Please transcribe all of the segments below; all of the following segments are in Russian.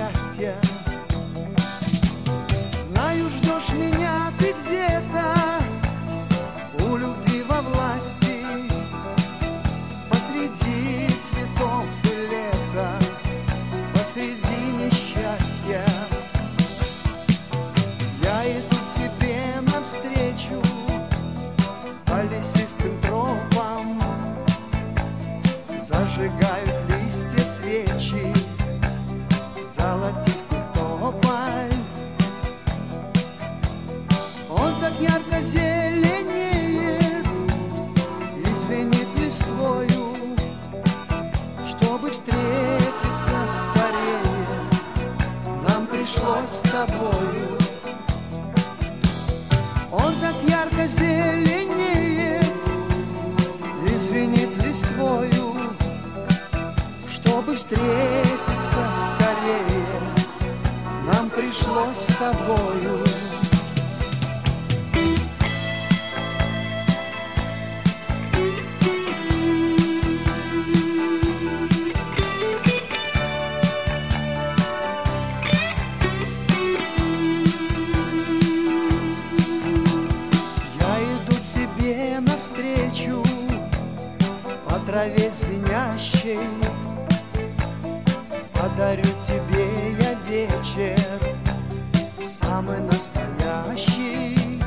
счастья. Знаю, ждешь меня ты где-то у любви во власти, посреди цветов и лета, посреди несчастья. Я иду тебе навстречу по лесистым тропам, зажигают листья свечи, золотистый тополь. Он так ярко зеленеет и звенит листвою. Чтобы встретиться скорее, нам пришлось с тобою. Он так ярко зеленеет и звенит листвою. Чтобы встретиться скорее, нам пришлось с тобою. Навстречу по траве звенящей, подарю тебе я вечер самый настоящий.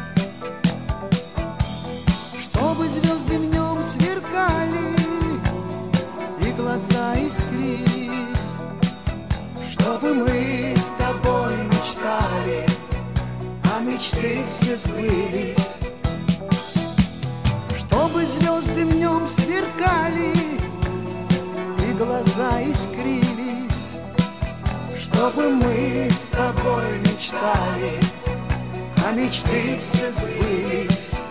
Чтобы звезды в нем сверкали и глаза искрились, чтобы мы с тобой мечтали, а мечты все сбылись. Чтобы звезды в нем сверкали и глаза искрились, чтобы мы с тобой мечтали, а мечты все сбылись.